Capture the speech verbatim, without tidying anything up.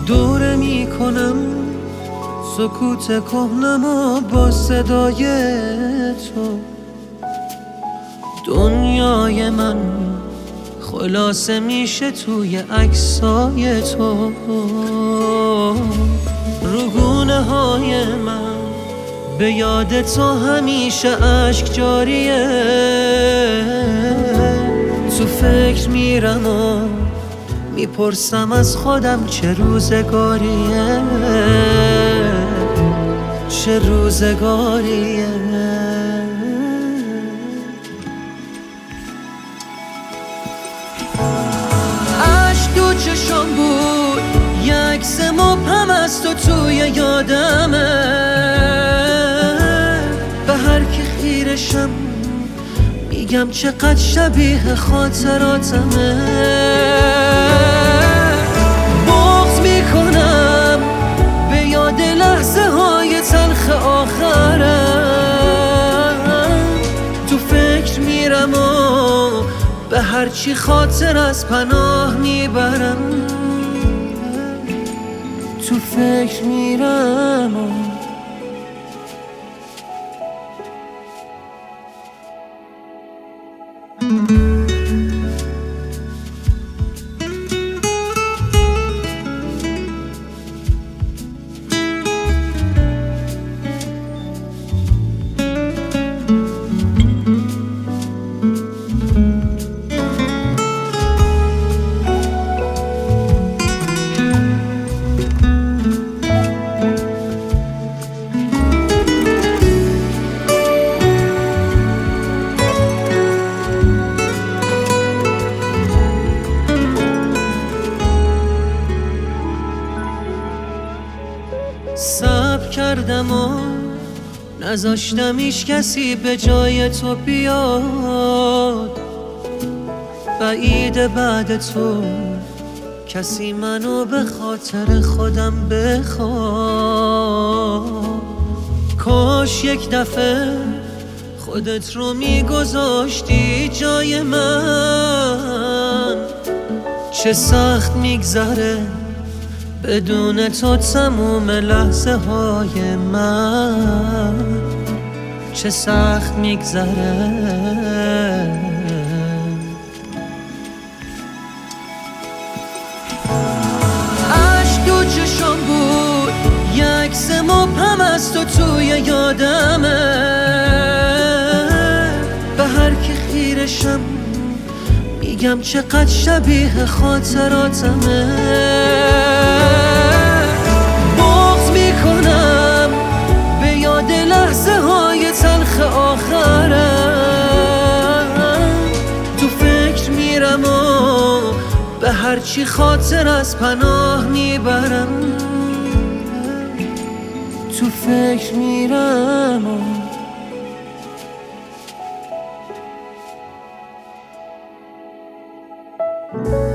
دوره میکنم سکوت کهنمو با صدای تو. دنیای من خلاصه میشه توی عکسای تو. روگونه های من به یاد تو همیشه اشک جاریه. تو فکر میرم و میپرسم از خودم چه روزگاریه، چه روزگاریه. عشق تو چشم بود، یک عکس مبهم از تو توی یادمه. به هر کی خیرشم میگم چقدر شبیه خاطراتمه. بغض میکنم به یاد لحظه های تلخ آخرم. تو فکر میرم و به هرچی خاطر از پناه میبرم. تو فکر میرم و صبر کردم و نذاشتم هیچ کسی به جای تو بیاد. بعید بعد تو کسی منو به خاطر خودم بخواد. کاش یک دفعه خودت رو میگذاشتی جای من. چه سخت میگذره بدون تو تموم لحظه های من. چه سخت میگذره. عشق تو چشم بود، یک عکس مبهم از تو توی یادمه. به هر کی خیرشم میگم چقدر شبیه خاطراتمه. بغض میکنم به یاد لحظه های تلخ آخرم. تو فکر میرم و به هرچی خاطر از پناه میبرم. تو فکر میرم و